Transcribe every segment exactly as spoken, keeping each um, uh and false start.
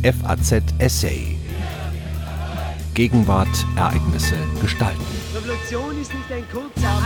F A Z Essay. Gegenwart, Ereignisse, Gestalten. Revolution ist nicht ein kurzer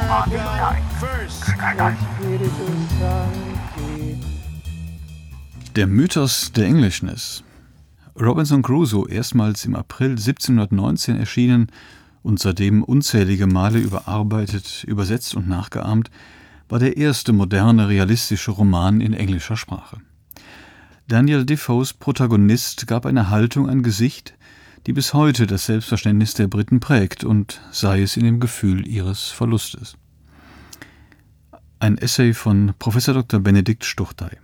Der Mythos der Englishness. Robinson Crusoe, erstmals im April siebzehnhundertneunzehn erschienen und seitdem unzählige Male überarbeitet, übersetzt und nachgeahmt, war der erste moderne, realistische Roman in englischer Sprache. Daniel Defoes Protagonist gab einer Haltung ein Gesicht, die bis heute das Selbstverständnis der Briten prägt, und sei es in dem Gefühl ihres Verlustes. Ein Essay von Professor Doktor Benedikt Stuchtey.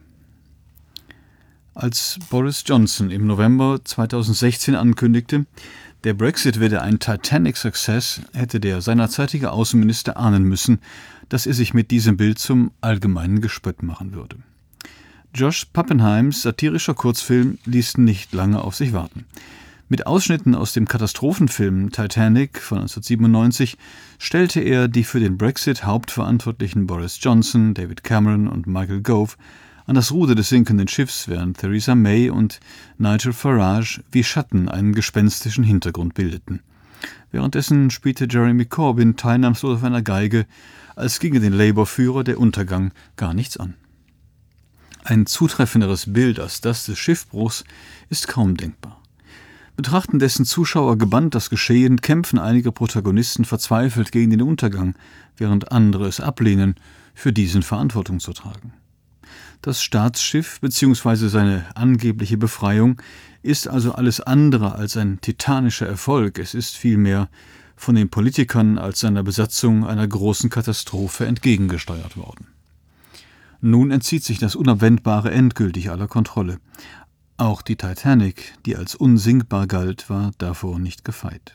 Als Boris Johnson im November zweitausendsechzehn ankündigte, der Brexit werde ein Titanic-Success, hätte der seinerzeitige Außenminister ahnen müssen, dass er sich mit diesem Bild zum allgemeinen Gespött machen würde. Josh Pappenheims satirischer Kurzfilm ließ nicht lange auf sich warten. Mit Ausschnitten aus dem Katastrophenfilm Titanic von neunzehnhundertsiebenundneunzig stellte er die für den Brexit hauptverantwortlichen Boris Johnson, David Cameron und Michael Gove an das Ruder des sinkenden Schiffs, während Theresa May und Nigel Farage wie Schatten einen gespenstischen Hintergrund bildeten. Währenddessen spielte Jeremy Corbyn teilnahmslos auf einer Geige, als ginge den Labour-Führer der Untergang gar nichts an. Ein zutreffenderes Bild als das des Schiffbruchs ist kaum denkbar. Betrachten dessen Zuschauer gebannt das Geschehen, kämpfen einige Protagonisten verzweifelt gegen den Untergang, während andere es ablehnen, für diesen Verantwortung zu tragen. Das Staatsschiff bzw. seine angebliche Befreiung ist also alles andere als ein titanischer Erfolg. Es ist vielmehr von den Politikern als seiner Besatzung einer großen Katastrophe entgegengesteuert worden. Nun entzieht sich das Unabwendbare endgültig aller Kontrolle. Auch die Titanic, die als unsinkbar galt, war davor nicht gefeit.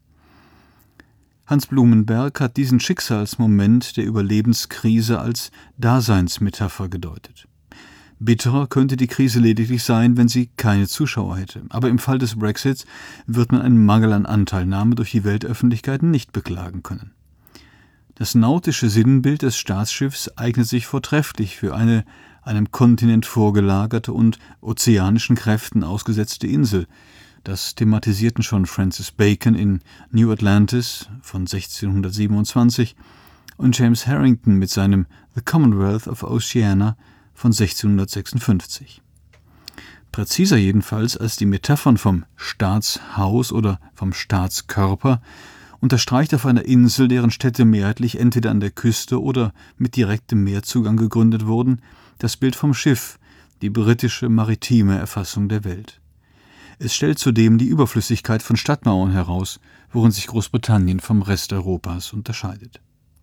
Hans Blumenberg hat diesen Schicksalsmoment der Überlebenskrise als Daseinsmetapher gedeutet. Bitterer könnte die Krise lediglich sein, wenn sie keine Zuschauer hätte. Aber im Fall des Brexits wird man einen Mangel an Anteilnahme durch die Weltöffentlichkeit nicht beklagen können. Das nautische Sinnbild des Staatsschiffs eignet sich vortrefflich für eine einem Kontinent vorgelagerte und ozeanischen Kräften ausgesetzte Insel. Das thematisierten schon Francis Bacon in New Atlantis von sechzehnhundertsiebenundzwanzig und James Harrington mit seinem The Commonwealth of Oceania von sechzehnhundertsechsundfünfzig. Präziser jedenfalls als die Metaphern vom Staatshaus oder vom Staatskörper unterstreicht auf einer Insel, deren Städte mehrheitlich entweder an der Küste oder mit direktem Meerzugang gegründet wurden, das Bild vom Schiff, die britische maritime Erfassung der Welt. Es stellt zudem die Überflüssigkeit von Stadtmauern heraus, worin sich Großbritannien vom Rest Europas unterscheidet.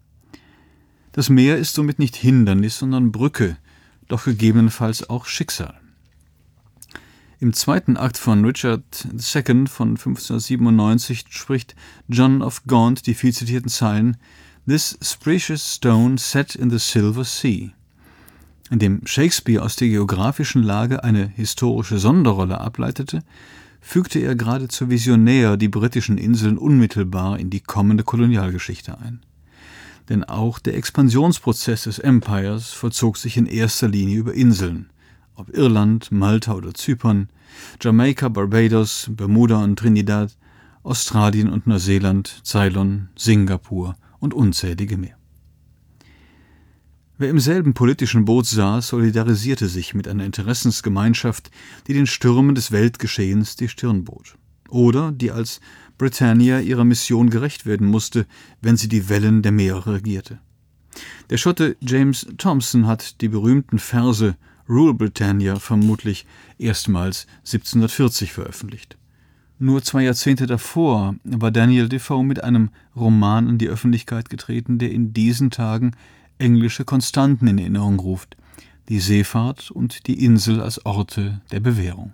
Das Meer ist somit nicht Hindernis, sondern Brücke, doch gegebenenfalls auch Schicksal. Im zweiten Akt von Richard der Zweite von fünfzehnhundertsiebenundneunzig spricht John of Gaunt die viel zitierten Zeilen »This precious stone set in the silver sea«. Indem Shakespeare aus der geografischen Lage eine historische Sonderrolle ableitete, fügte er geradezu visionär die britischen Inseln unmittelbar in die kommende Kolonialgeschichte ein. Denn auch der Expansionsprozess des Empires vollzog sich in erster Linie über Inseln, ob Irland, Malta oder Zypern, Jamaika, Barbados, Bermuda und Trinidad, Australien und Neuseeland, Ceylon, Singapur und unzählige mehr. Wer im selben politischen Boot saß, solidarisierte sich mit einer Interessensgemeinschaft, die den Stürmen des Weltgeschehens die Stirn bot. Oder die als Britannia ihrer Mission gerecht werden musste, wenn sie die Wellen der Meere regierte. Der Schotte James Thomson hat die berühmten Verse Rule Britannia vermutlich erstmals siebzehnhundertvierzig veröffentlicht. Nur zwei Jahrzehnte davor war Daniel Defoe mit einem Roman an die Öffentlichkeit getreten, der in diesen Tagen englische Konstanten in Erinnerung ruft, die Seefahrt und die Insel als Orte der Bewährung.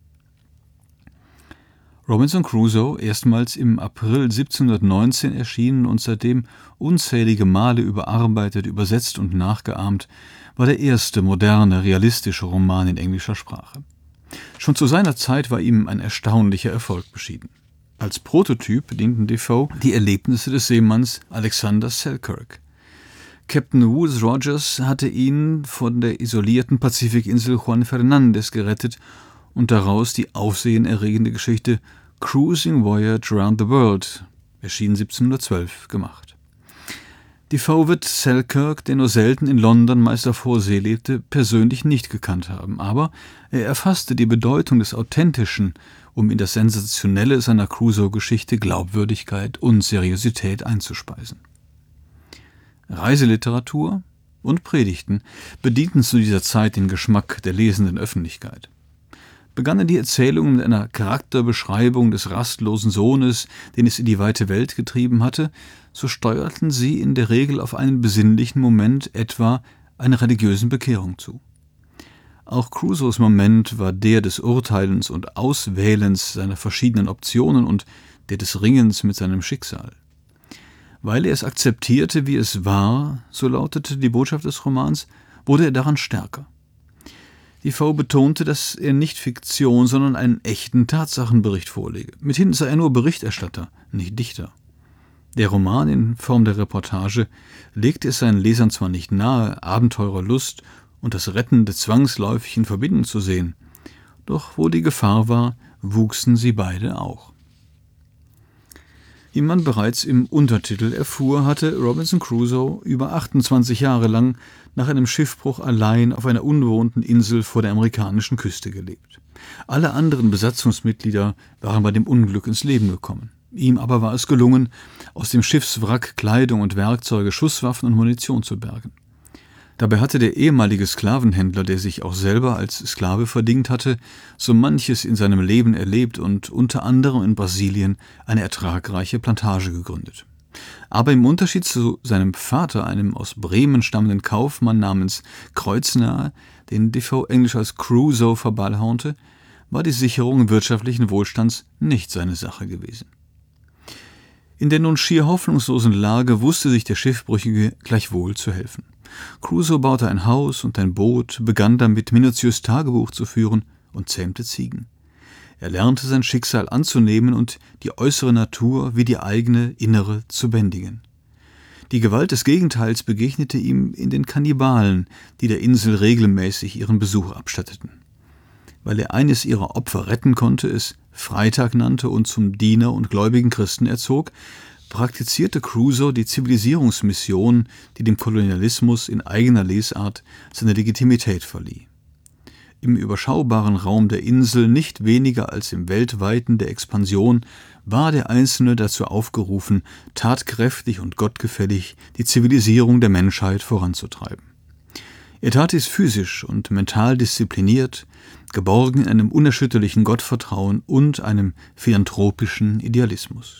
Robinson Crusoe, erstmals im April siebzehnhundertneunzehn erschienen und seitdem unzählige Male überarbeitet, übersetzt und nachgeahmt, war der erste moderne, realistische Roman in englischer Sprache. Schon zu seiner Zeit war ihm ein erstaunlicher Erfolg beschieden. Als Prototyp dienten Defoe die Erlebnisse des Seemanns Alexander Selkirk. Captain Woodes Rogers hatte ihn von der isolierten Pazifikinsel Juan Fernandez gerettet und daraus die aufsehenerregende Geschichte Cruising Voyage Around the World, erschien siebzehnhundertzwölf, gemacht. Defoe wird Selkirk, der nur selten in London, meist auf hoher See lebte, persönlich nicht gekannt haben, aber er erfasste die Bedeutung des Authentischen, um in das Sensationelle seiner Crusoe-Geschichte Glaubwürdigkeit und Seriosität einzuspeisen. Reiseliteratur und Predigten bedienten zu dieser Zeit den Geschmack der lesenden Öffentlichkeit. Begannen die Erzählungen mit einer Charakterbeschreibung des rastlosen Sohnes, den es in die weite Welt getrieben hatte, so steuerten sie in der Regel auf einen besinnlichen Moment, etwa einer religiösen Bekehrung zu. Auch Crusoes Moment war der des Urteilens und Auswählens seiner verschiedenen Optionen und der des Ringens mit seinem Schicksal. Weil er es akzeptierte, wie es war, so lautete die Botschaft des Romans, wurde er daran stärker. Defoe betonte, dass er nicht Fiktion, sondern einen echten Tatsachenbericht vorlege. Mithin sei er nur Berichterstatter, nicht Dichter. Der Roman in Form der Reportage legte es seinen Lesern zwar nicht nahe, Abenteurerlust und das Rettende zwangsläufig in Verbindung zu sehen, doch wo die Gefahr war, wuchsen sie beide auch. Wie man bereits im Untertitel erfuhr, hatte Robinson Crusoe über achtundzwanzig Jahre lang nach einem Schiffbruch allein auf einer unbewohnten Insel vor der amerikanischen Küste gelebt. Alle anderen Besatzungsmitglieder waren bei dem Unglück ins Leben gekommen. Ihm aber war es gelungen, aus dem Schiffswrack Kleidung und Werkzeuge, Schusswaffen und Munition zu bergen. Dabei hatte der ehemalige Sklavenhändler, der sich auch selber als Sklave verdingt hatte, so manches in seinem Leben erlebt und unter anderem in Brasilien eine ertragreiche Plantage gegründet. Aber im Unterschied zu seinem Vater, einem aus Bremen stammenden Kaufmann namens Kreuznaer, den Defoe englisch als Crusoe verballhornte, war die Sicherung wirtschaftlichen Wohlstands nicht seine Sache gewesen. In der nun schier hoffnungslosen Lage wusste sich der Schiffbrüchige gleichwohl zu helfen. Crusoe baute ein Haus und ein Boot, begann damit minutiös Tagebuch zu führen und zähmte Ziegen. Er lernte sein Schicksal anzunehmen und die äußere Natur wie die eigene innere zu bändigen. Die Gewalt des Gegenteils begegnete ihm in den Kannibalen, die der Insel regelmäßig ihren Besuch abstatteten. Weil er eines ihrer Opfer retten konnte, es Freitag nannte und zum Diener und gläubigen Christen erzog, praktizierte Crusoe die Zivilisierungsmission, die dem Kolonialismus in eigener Lesart seine Legitimität verlieh. Im überschaubaren Raum der Insel, nicht weniger als im weltweiten der Expansion, war der Einzelne dazu aufgerufen, tatkräftig und gottgefällig die Zivilisierung der Menschheit voranzutreiben. Er tat dies physisch und mental diszipliniert, geborgen in einem unerschütterlichen Gottvertrauen und einem philanthropischen Idealismus.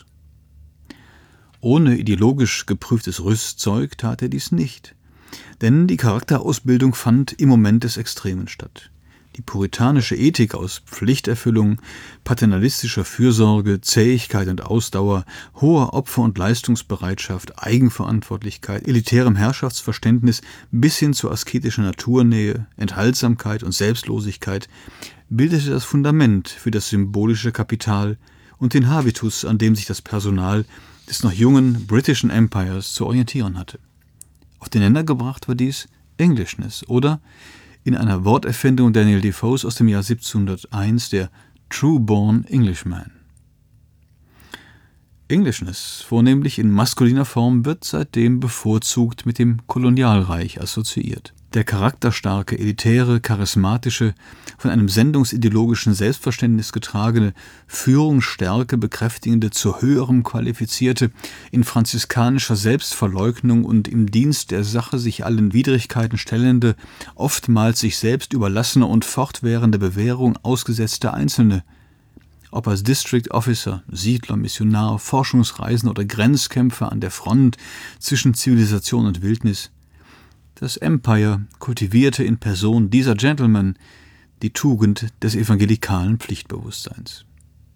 Ohne ideologisch geprüftes Rüstzeug tat er dies nicht, denn die Charakterausbildung fand im Moment des Extremen statt. Die puritanische Ethik aus Pflichterfüllung, paternalistischer Fürsorge, Zähigkeit und Ausdauer, hoher Opfer- und Leistungsbereitschaft, Eigenverantwortlichkeit, elitärem Herrschaftsverständnis bis hin zur asketischen Naturnähe, Enthaltsamkeit und Selbstlosigkeit bildete das Fundament für das symbolische Kapital und den Habitus, an dem sich das Personal des noch jungen britischen Empires zu orientieren hatte. Auf den Nenner gebracht war dies Englishness oder in einer Worterfindung Daniel Defoes aus dem Jahr siebzehnhunderteins der True-born Englishman. Englishness, vornehmlich in maskuliner Form, wird seitdem bevorzugt mit dem Kolonialreich assoziiert. Der charakterstarke, elitäre, charismatische, von einem sendungsideologischen Selbstverständnis getragene, Führungsstärke bekräftigende, zu höherem qualifizierte, in franziskanischer Selbstverleugnung und im Dienst der Sache sich allen Widrigkeiten stellende, oftmals sich selbst überlassene und fortwährende Bewährung ausgesetzte Einzelne, ob als District Officer, Siedler, Missionar, Forschungsreisender oder Grenzkämpfer an der Front zwischen Zivilisation und Wildnis. Das Empire kultivierte in Person dieser Gentlemen die Tugend des evangelikalen Pflichtbewusstseins.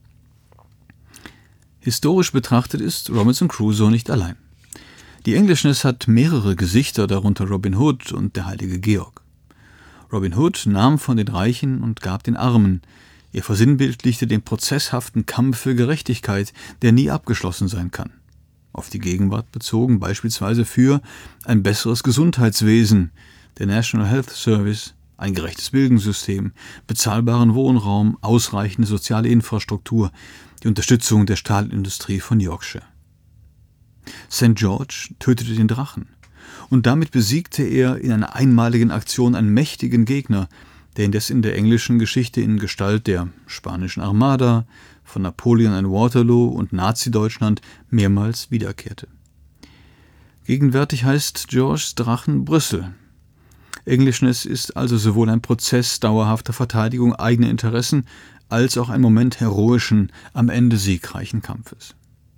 Historisch betrachtet ist Robinson Crusoe nicht allein. Die Englishness hat mehrere Gesichter, darunter Robin Hood und der heilige Georg. Robin Hood nahm von den Reichen und gab den Armen. Er versinnbildlichte den prozesshaften Kampf für Gerechtigkeit, der nie abgeschlossen sein kann. Auf die Gegenwart bezogen beispielsweise für ein besseres Gesundheitswesen, der National Health Service, ein gerechtes Bildungssystem, bezahlbaren Wohnraum, ausreichende soziale Infrastruktur, die Unterstützung der Stahlindustrie von Yorkshire. Sankt George tötete den Drachen und damit besiegte er in einer einmaligen Aktion einen mächtigen Gegner, der indes in der englischen Geschichte in Gestalt der spanischen Armada, von Napoleon an Waterloo und Nazi-Deutschland mehrmals wiederkehrte. Gegenwärtig heißt Georges Drachen Brüssel. Englishness ist also sowohl ein Prozess dauerhafter Verteidigung eigener Interessen als auch ein Moment heroischen, am Ende siegreichen Kampfes.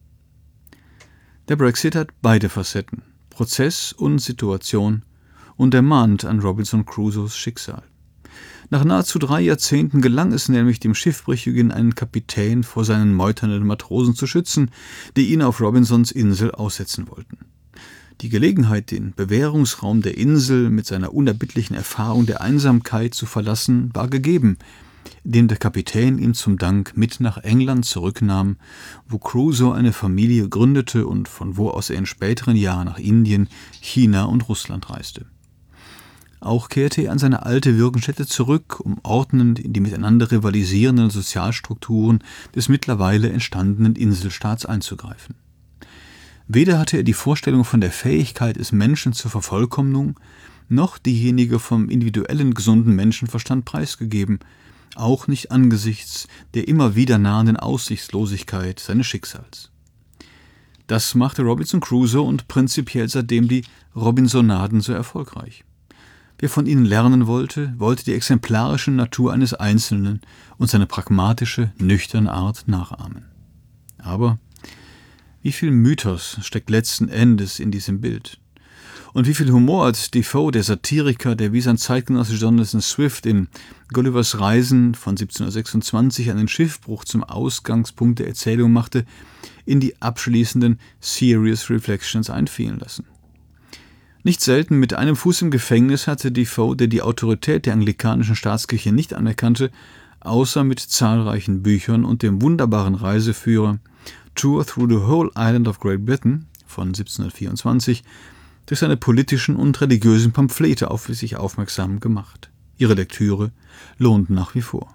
Der Brexit hat beide Facetten, Prozess und Situation, und ermahnt an Robinson Crusoes Schicksal. Nach nahezu drei Jahrzehnten gelang es nämlich dem Schiffbrüchigen, einen Kapitän vor seinen meuternden Matrosen zu schützen, die ihn auf Robinsons Insel aussetzen wollten. Die Gelegenheit, den Bewährungsraum der Insel mit seiner unerbittlichen Erfahrung der Einsamkeit zu verlassen, war gegeben, indem der Kapitän ihn zum Dank mit nach England zurücknahm, wo Crusoe eine Familie gründete und von wo aus er in späteren Jahren nach Indien, China und Russland reiste. Auch kehrte er an seine alte Wirkungsstätte zurück, um ordnend in die miteinander rivalisierenden Sozialstrukturen des mittlerweile entstandenen Inselstaats einzugreifen. Weder hatte er die Vorstellung von der Fähigkeit des Menschen zur Vervollkommnung, noch diejenige vom individuellen gesunden Menschenverstand preisgegeben, auch nicht angesichts der immer wieder nahenden Aussichtslosigkeit seines Schicksals. Das machte Robinson Crusoe und prinzipiell seitdem die Robinsonaden so erfolgreich. Wer von ihnen lernen wollte, wollte die exemplarische Natur eines Einzelnen und seine pragmatische, nüchterne Art nachahmen. Aber wie viel Mythos steckt letzten Endes in diesem Bild? Und wie viel Humor hat Defoe, der Satiriker, der wie sein Zeitgenosse Jonathan Swift in Gullivers Reisen von siebzehnhundertsechsundzwanzig einen Schiffbruch zum Ausgangspunkt der Erzählung machte, in die abschließenden Serious Reflections einfielen lassen. Nicht selten mit einem Fuß im Gefängnis hatte Defoe, der die Autorität der anglikanischen Staatskirche nicht anerkannte, außer mit zahlreichen Büchern und dem wunderbaren Reiseführer Tour Through the Whole Island of Great Britain von siebzehnhundertvierundzwanzig durch seine politischen und religiösen Pamphlete auf sich aufmerksam gemacht. Ihre Lektüre lohnt nach wie vor.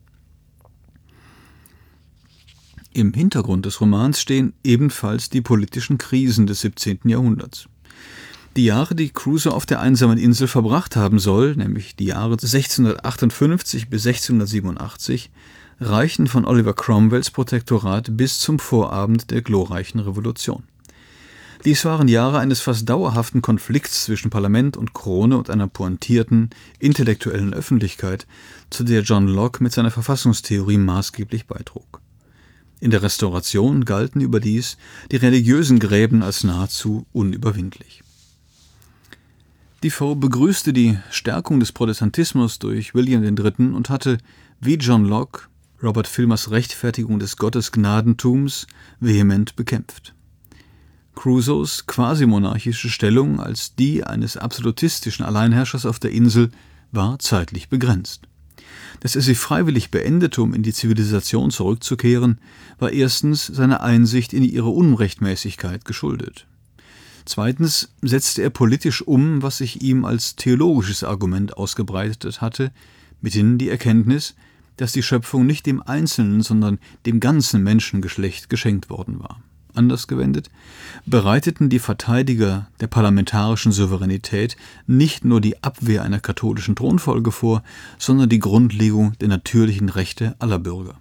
Im Hintergrund des Romans stehen ebenfalls die politischen Krisen des siebzehnten Jahrhunderts. Die Jahre, die Crusoe auf der einsamen Insel verbracht haben soll, nämlich die Jahre sechzehnhundertachtundfünfzig bis sechzehnhundertsiebenundachtzig, reichen von Oliver Cromwells Protektorat bis zum Vorabend der glorreichen Revolution. Dies waren Jahre eines fast dauerhaften Konflikts zwischen Parlament und Krone und einer pointierten, intellektuellen Öffentlichkeit, zu der John Locke mit seiner Verfassungstheorie maßgeblich beitrug. In der Restauration galten überdies die religiösen Gräben als nahezu unüberwindlich. Defoe begrüßte die Stärkung des Protestantismus durch William der Dritte. Und hatte, wie John Locke, Robert Filmers Rechtfertigung des Gottesgnadentums vehement bekämpft. Crusoes quasi-monarchische Stellung als die eines absolutistischen Alleinherrschers auf der Insel war zeitlich begrenzt. Dass er sie freiwillig beendete, um in die Zivilisation zurückzukehren, war erstens seiner Einsicht in ihre Unrechtmäßigkeit geschuldet. Zweitens setzte er politisch um, was sich ihm als theologisches Argument ausgebreitet hatte, mithin die Erkenntnis, dass die Schöpfung nicht dem einzelnen, sondern dem ganzen Menschengeschlecht geschenkt worden war. Anders gewendet, bereiteten die Verteidiger der parlamentarischen Souveränität nicht nur die Abwehr einer katholischen Thronfolge vor, sondern die Grundlegung der natürlichen Rechte aller Bürger.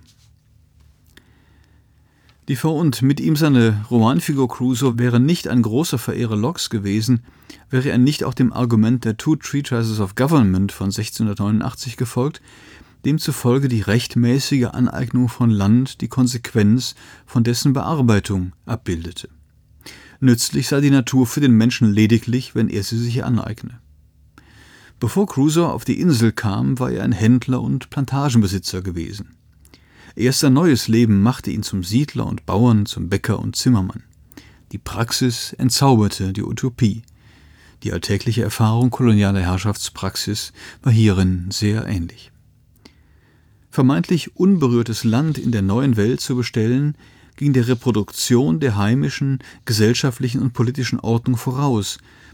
Defoe und mit ihm seine Romanfigur Crusoe wäre nicht ein großer Verehrer Lockes gewesen, wäre er nicht auch dem Argument der Two Treatises of Government von sechzehnhundertneunundachtzig gefolgt, demzufolge die rechtmäßige Aneignung von Land die Konsequenz von dessen Bearbeitung abbildete. Nützlich sei die Natur für den Menschen lediglich, wenn er sie sich aneigne. Bevor Crusoe auf die Insel kam, war er ein Händler und Plantagenbesitzer gewesen. Erst sein neues Leben machte ihn zum Siedler und Bauern, zum Bäcker und Zimmermann. Die Praxis entzauberte die Utopie. Die alltägliche Erfahrung kolonialer Herrschaftspraxis war hierin sehr ähnlich. Vermeintlich unberührtes Land in der neuen Welt zu bestellen, ging der Reproduktion der heimischen, gesellschaftlichen und politischen Ordnung voraus,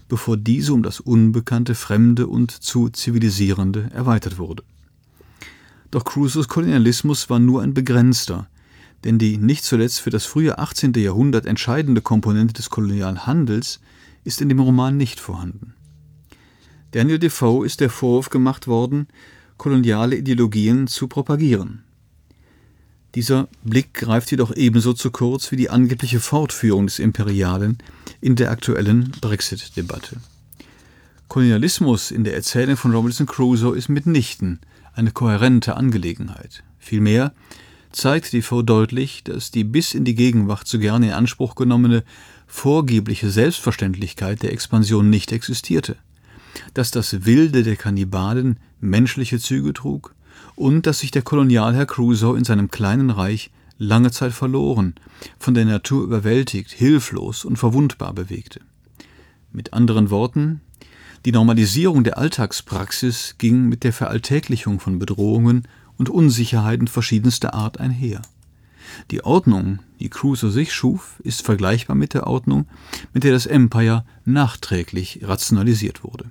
bevor diese um das Unbekannte, Fremde und zu Zivilisierende erweitert wurde. Doch Crusoes Kolonialismus war nur ein begrenzter, denn die nicht zuletzt für das frühe achtzehnte Jahrhundert entscheidende Komponente des Kolonialhandels ist in dem Roman nicht vorhanden. Daniel Defoe ist der Vorwurf gemacht worden, koloniale Ideologien zu propagieren. Dieser Blick greift jedoch ebenso zu kurz wie die angebliche Fortführung des Imperialen in der aktuellen Brexit-Debatte. Kolonialismus in der Erzählung von Robinson Crusoe ist mitnichten eine kohärente Angelegenheit. Vielmehr zeigt Defoe deutlich, dass die bis in die Gegenwart so gerne in Anspruch genommene vorgebliche Selbstverständlichkeit der Expansion nicht existierte, dass das Wilde der Kannibalen menschliche Züge trug und dass sich der Kolonialherr Crusoe in seinem kleinen Reich lange Zeit verloren, von der Natur überwältigt, hilflos und verwundbar bewegte. Mit anderen Worten, die Normalisierung der Alltagspraxis ging mit der Veralltäglichung von Bedrohungen und Unsicherheiten verschiedenster Art einher. Die Ordnung, die Crusoe sich schuf, ist vergleichbar mit der Ordnung, mit der das Empire nachträglich rationalisiert wurde.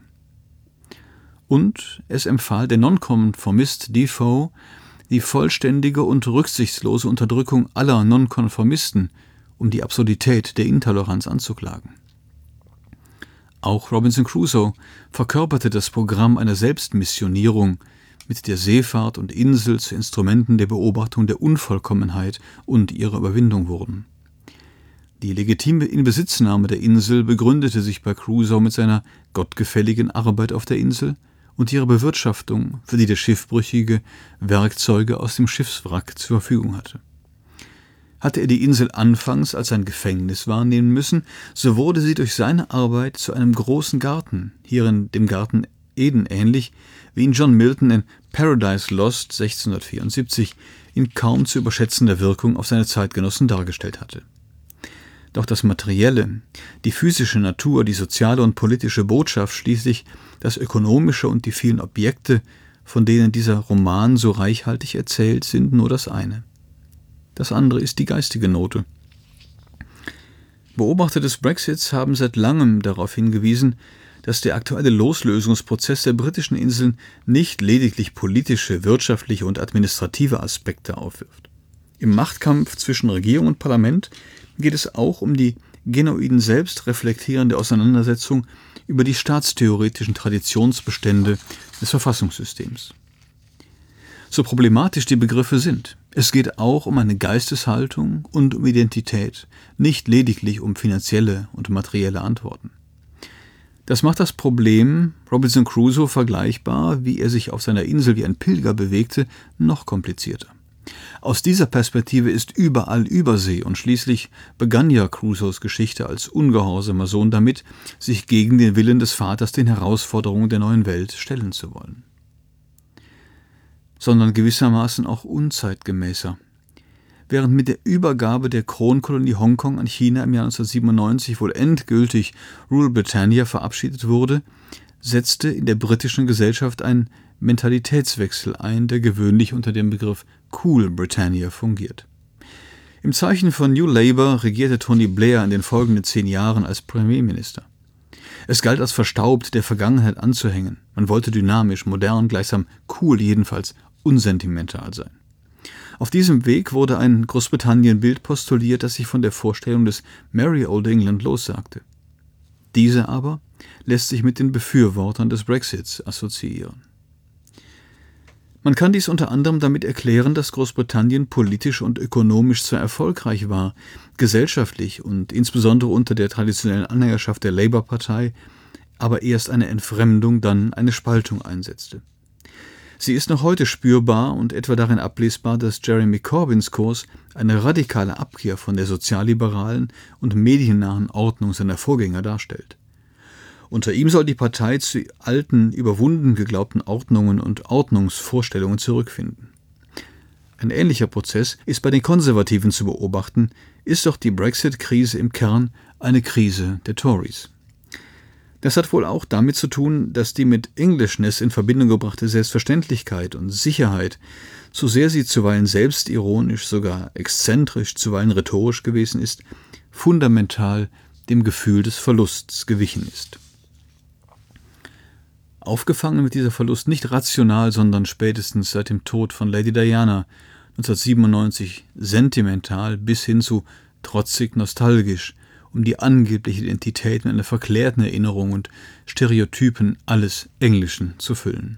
Und es empfahl der Nonkonformist Defoe, die vollständige und rücksichtslose Unterdrückung aller Nonkonformisten, um die Absurdität der Intoleranz anzuklagen. Auch Robinson Crusoe verkörperte das Programm einer Selbstmissionierung, mit der Seefahrt und Insel zu Instrumenten der Beobachtung der Unvollkommenheit und ihrer Überwindung wurden. Die legitime Inbesitznahme der Insel begründete sich bei Crusoe mit seiner gottgefälligen Arbeit auf der Insel und ihrer Bewirtschaftung, für die der Schiffbrüchige Werkzeuge aus dem Schiffswrack zur Verfügung hatte. Hatte er die Insel anfangs als ein Gefängnis wahrnehmen müssen, so wurde sie durch seine Arbeit zu einem großen Garten, hierin dem Garten Eden ähnlich, wie ihn John Milton in Paradise Lost sechzehnhundertvierundsiebzig in kaum zu überschätzender Wirkung auf seine Zeitgenossen dargestellt hatte. Doch das Materielle, die physische Natur, die soziale und politische Botschaft, schließlich das Ökonomische und die vielen Objekte, von denen dieser Roman so reichhaltig erzählt, sind nur das eine. Das andere ist die geistige Note. Beobachter des Brexits haben seit langem darauf hingewiesen, dass der aktuelle Loslösungsprozess der britischen Inseln nicht lediglich politische, wirtschaftliche und administrative Aspekte aufwirft. Im Machtkampf zwischen Regierung und Parlament geht es auch um die genuin selbstreflektierende Auseinandersetzung über die staatstheoretischen Traditionsbestände des Verfassungssystems. So problematisch die Begriffe sind, es geht auch um eine Geisteshaltung und um Identität, nicht lediglich um finanzielle und materielle Antworten. Das macht das Problem Robinson Crusoe vergleichbar, wie er sich auf seiner Insel wie ein Pilger bewegte, noch komplizierter. Aus dieser Perspektive ist überall Übersee und schließlich begann ja Crusoes Geschichte als ungehorsamer Sohn damit, sich gegen den Willen des Vaters den Herausforderungen der neuen Welt stellen zu wollen. Sondern gewissermaßen auch unzeitgemäßer. Während mit der Übergabe der Kronkolonie Hongkong an China im Jahr neunzehnhundertsiebenundneunzig wohl endgültig Rule Britannia verabschiedet wurde, setzte in der britischen Gesellschaft ein Mentalitätswechsel ein, der gewöhnlich unter dem Begriff Cool Britannia fungiert. Im Zeichen von New Labour regierte Tony Blair in den folgenden zehn Jahren als Premierminister. Es galt als verstaubt der Vergangenheit anzuhängen. Man wollte dynamisch, modern, gleichsam cool, jedenfalls unsentimental sein. Auf diesem Weg wurde ein Großbritannien-Bild postuliert, das sich von der Vorstellung des Merry Old England lossagte. Diese aber lässt sich mit den Befürwortern des Brexits assoziieren. Man kann dies unter anderem damit erklären, dass Großbritannien politisch und ökonomisch zwar erfolgreich war, gesellschaftlich und insbesondere unter der traditionellen Anhängerschaft der Labour-Partei, aber erst eine Entfremdung, dann eine Spaltung einsetzte. Sie ist noch heute spürbar und etwa darin ablesbar, dass Jeremy Corbyns Kurs eine radikale Abkehr von der sozialliberalen und mediennahen Ordnung seiner Vorgänger darstellt. Unter ihm soll die Partei zu alten, überwunden geglaubten Ordnungen und Ordnungsvorstellungen zurückfinden. Ein ähnlicher Prozess ist bei den Konservativen zu beobachten, ist doch die Brexit-Krise im Kern eine Krise der Tories. Das hat wohl auch damit zu tun, dass die mit Englishness in Verbindung gebrachte Selbstverständlichkeit und Sicherheit, so sehr sie zuweilen selbstironisch, sogar exzentrisch, zuweilen rhetorisch gewesen ist, fundamental dem Gefühl des Verlusts gewichen ist. Aufgefangen wird dieser Verlust nicht rational, sondern spätestens seit dem Tod von Lady Diana neunzehnhundertsiebenundneunzig sentimental bis hin zu trotzig nostalgisch, um die angebliche Identität mit einer verklärten Erinnerung und Stereotypen alles Englischen zu füllen.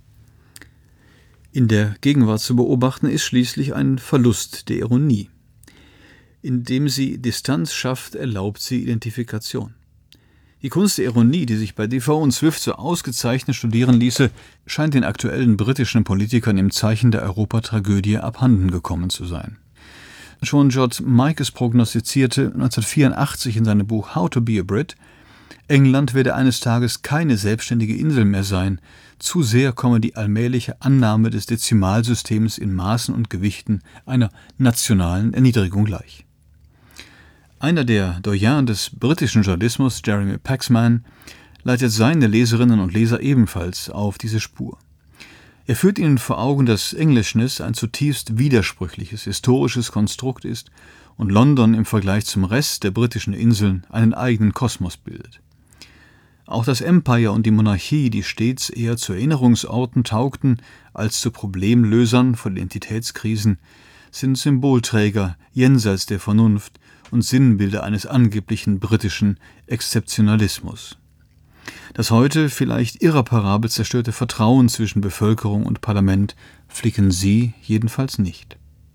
In der Gegenwart zu beobachten ist schließlich ein Verlust der Ironie. Indem sie Distanz schafft, erlaubt sie Identifikation. Die Kunst der Ironie, die sich bei Defoe und Swift so ausgezeichnet studieren ließe, scheint den aktuellen britischen Politikern im Zeichen der Europatragödie abhanden gekommen zu sein. Schon George Michael prognostizierte neunzehnhundertvierundachtzig in seinem Buch How to be a Brit, England werde eines Tages keine selbstständige Insel mehr sein, zu sehr komme die allmähliche Annahme des Dezimalsystems in Maßen und Gewichten einer nationalen Erniedrigung gleich. Einer der Doyens des britischen Journalismus, Jeremy Paxman, leitet seine Leserinnen und Leser ebenfalls auf diese Spur. Er führt ihnen vor Augen, dass Englishness ein zutiefst widersprüchliches historisches Konstrukt ist und London im Vergleich zum Rest der britischen Inseln einen eigenen Kosmos bildet. Auch das Empire und die Monarchie, die stets eher zu Erinnerungsorten taugten als zu Problemlösern von Identitätskrisen, sind Symbolträger jenseits der Vernunft und Sinnbilder eines angeblichen britischen Exzeptionalismus. Das heute vielleicht irreparabel zerstörte Vertrauen zwischen Bevölkerung und Parlament flicken sie jedenfalls nicht.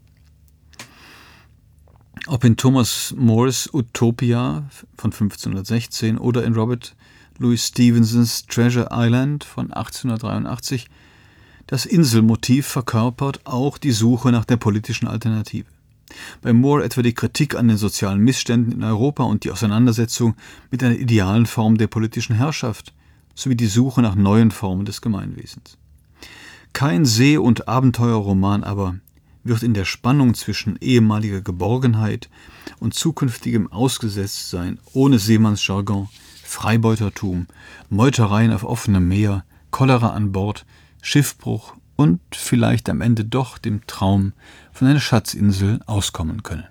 Ob in Thomas Moores Utopia von fünfzehnhundertsechzehn oder in Robert Louis Stevensons Treasure Island von achtzehnhundertdreiundachtzig, das Inselmotiv verkörpert auch die Suche nach der politischen Alternative. Bei Moore etwa die Kritik an den sozialen Missständen in Europa und die Auseinandersetzung mit einer idealen Form der politischen Herrschaft sowie die Suche nach neuen Formen des Gemeinwesens. Kein See- und Abenteuerroman aber wird in der Spannung zwischen ehemaliger Geborgenheit und zukünftigem Ausgesetztsein ohne Seemannsjargon, Freibeutertum, Meutereien auf offenem Meer, Cholera an Bord, Schiffbruch und vielleicht am Ende doch dem Traum von einer Schatzinsel auskommen können.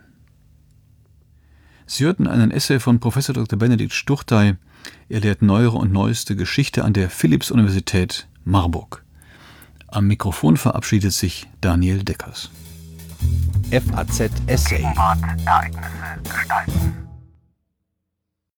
Sie hörten einen Essay von Professor Doktor Benedikt Sturtey. Er lehrt neuere und neueste Geschichte an der Philipps-Universität Marburg. Am Mikrofon verabschiedet sich Daniel Deckers. F A Z Essay. Gegenwart, Ereignisse gestalten.